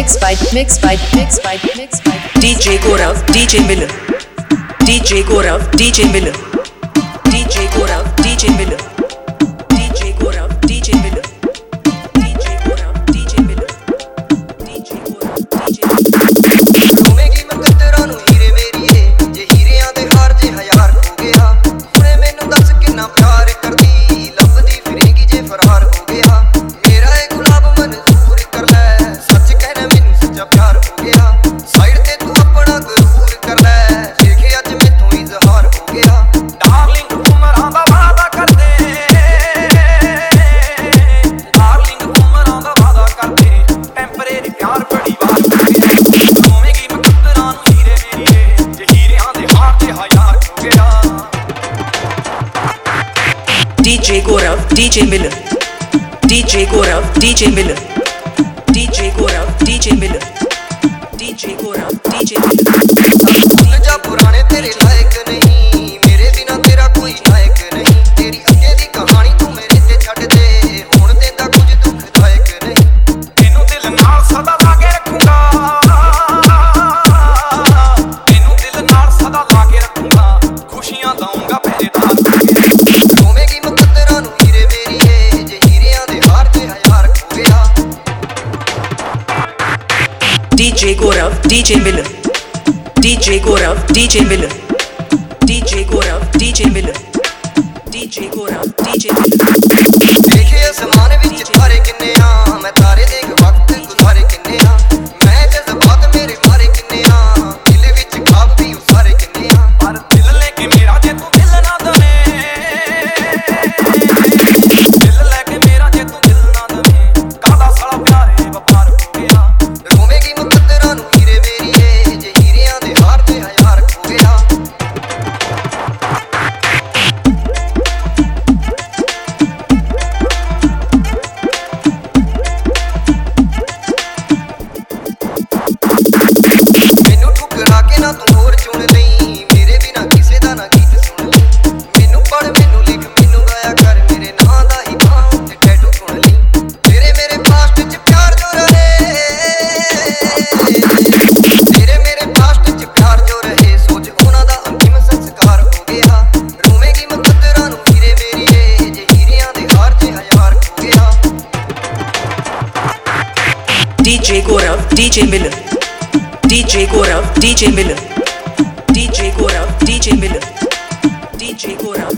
DJ Gaurav, DJ Miller, DJ Gaurav, DJ Miller, DJ Gaurav, DJ Miller, DJ Gaurav, DJ Miller, DJ Gaurav, DJ Miller, DJ Gaurav, DJ Miller। ਰੋਵੇਂਗੀ ਮੈਂ ਕਤਰਾਂ ਨੂੰ ਹੀਰੇ ਮੇਰੀਏ, ਜੇ ਹੀਰਿਆਂ ਦੇ ਹਾਰ ਜੇ ਹਜ਼ਾਰ ਹੋ ਗਿਆ। ਹੁਣੇ ਮੈਨੂੰ ਦੱਸ ਕਿੰਨਾ ਪਿਆਰ ਕਰਦੀ, ਲੱਭਦੀ ਫਿਰੇਂਗੀ ਜੇ ਫਰਾਰ ਹੋ ਗਿਆ। ਮੇਰਾ ਇਹ ਗੁਲਾਬ ਮਨਜ਼ੂਰ ਕਰ ਲੈ, ਸੱਚ ਕਹਿਣਾ ਮੈਨੂੰ ਸੱਚਾ ਪਿਆਰ ਹੋ ਗਿਆ। ਸਾਈਡ ਤੇ ਤੂੰ ਆਪਣਾ ਗਰੂਰ ਕਰ ਲੈ, ਦੇਖੇ ਅੱਜ ਮੈਥੋਂ ਇਜ਼ਹਾਰ ਹੋ ਗਿਆ। ਡਾਰਲਿੰਗ ਉਮਰਾਂ ਦਾ ਵਾਅਦਾ ਕਰਦੇ, ਡਾਰਲਿੰਗ ਉਮਰਾਂ ਦਾ ਵਾਅਦਾ ਕਰਦੇ, ਟੈਂਪਰੇਰੀ ਪਿਆਰ ਬੜੀ ਵਾਰ ਹੋ ਗਿਆ। ਰੋਵੇਂਗੀ ਮੈਂ ਕਤਰਾਂ ਨੂੰ ਹੀਰੇ ਮੇਰੀਏ, ਜੇ ਹੀਰਿਆਂ ਦੇ ਹਾਰ ਜੇ ਹਜ਼ਾਰ ਹੋ ਗਿਆ। DJ Gaurav, DJ Miller, DJ Gaurav, DJ Miller, DJ Gaurav, DJ Miller, DJ Gaurav, DJ Miller। ਭੁੱਲ ਜਾ ਪੁਰਾਣੇ ਤੇਰੇ ਲਾਇਕ ਨਹੀਂ, ਮੇਰੇ ਬਿਨਾ ਤੇਰਾ ਕੋਈ ਲਾਇਕ ਨਹੀਂ। ਤੇਰੀ ਅੱਗੇ ਦੀ ਕਹਾਣੀ ਤੂੰ ਮੇਰੇ ਤੇ ਛੱਡ ਦੇ, ਹੁਣ ਦਿੰਦਾ ਕੁਝ ਦੁਖਦਾਇਕ ਨਹੀਂ। ਤੈਨੂੰ ਦਿਲ ਨਾਲ ਸਦਾ ਲਾ ਕੇ ਰੱਖੂੰਗਾ, ਤੈਨੂੰ ਦਿਲ ਨਾਲ ਸਦਾ ਲਾ ਕੇ ਰੱਖੂੰਗਾ, ਖੁਸ਼ੀਆਂ ਦਊਂਗਾ ਪਹਿਰੇਦਾਰ। ਰੋਵੇਂਗੀ ਮੈਂ ਕਤਰਾਂ ਨੂੰ ਹੀਰੇ ਮੇਰੀਏ, ਜੇ ਹੀਰਿਆਂ ਦੇ ਹਾਰ ਤੇ ਹਜ਼ਾਰ ਹੋ ਗਿਆ। DJ Gaurav, DJ Miller, DJ Gaurav, DJ Miller, DJ Gaurav, DJ Miller, DJ Gaurav, DJ Miller। ਦੇਖੇ ਅਸਮਾਨ ਵਿੱਚ ਤਾਰੇ ਕਿੰਨੇ ਆ, ਮੈਂ ਤਾਰੇ ਦੇਖ ਵਕਤ ਗੁਜ਼ਾਰੇ ਕਿੰਨੇ ਆ। ਮੈਂ ਜਜ਼ਬਾਤ ਮੇਰੇ ਮਾਰੇ ਕਿੰਨੇ ਆ, ਦਿਲ ਵਿੱਚ ਖਾਬ ਵੀ ਉਸਾਰੇ ਕਿੰਨੇ ਆ। ਪਰ ਦਿਲ ਲੈ ਕੇ ਮੇਰਾ ਜੇ ਤੂੰ ਦਿਲ ਨਾ ਦਵੇਂ, ਦਿਲ ਲੈ ਕੇ ਮੇਰਾ ਜੇ ਤੂੰ ਦਿਲ ਨਾ ਦਵੇਂ, ਕਾਹਦਾ ਸਾਲਾ ਪਿਆਰੇ ਵਪਾਰ ਹੋ ਗਿਆ। ਰੋਵੇਂਗੀ ਮੈਂ ਕਤਰਾਂ ਨੂੰ ਹੀਰੇ ਮੇਰੀਏ, ਜੇ ਹੀਰਿਆਂ ਦੇ ਹਾਰ ਤੇ ਹਜ਼ਾਰ ਹੋ ਗਿਆ। ਮੈਨੂੰ ਠੁਕਰਾ ਕੇ ਨਾ ਤੂੰ ਹੋਰ ਚੁਣ ਲਈ, ਮੇਰੇ ਬਿਨਾ ਕਿਸੇ ਦਾ ਨਾ ਗੀਤ ਸੁਣ ਲਈ। ਮੈਨੂੰ ਪੜ ਮੈਨੂੰ ਲਿਖ ਮੈਨੂੰ ਗਾਇਆ ਕਰ, ਮੇਰੇ ਨਾਂ ਦਾ ਹੀ ਬਾਹਾਂ ਉੱਤੇ ਟੈਟੂ ਸੁਣ ਲਈ। ਤੇਰੇ ਮੇਰੇ ਪਾਸਟ 'ਚ ਪਿਆਰ ਜੋ ਰਹੇ, ਤੇਰੇ ਮੇਰੇ ਪਾਸਟ 'ਚ ਪਿਆਰ ਜੋ ਰਹੇ, ਸੋਚ ਉਹਨਾਂ ਦਾ ਅੰਤਿਮ ਸੰਸਕਾਰ ਹੋ ਗਿਆ। ਰੋਵੇਂਗੀ ਮੈਂ ਕਤਰਾਂ ਨੂੰ ਹੀਰੇ ਮੇਰੀਏ, ਜੇ ਹੀਰਿਆਂ ਦੇ ਹਾਰ ਜੇ ਹਜ਼ਾਰ ਹੋ ਗਿਆ। DJ Gaurav, DJ Miller, DJ Gaurav, DJ Miller, DJ Gaurav, DJ Miller, DJ Gaurav,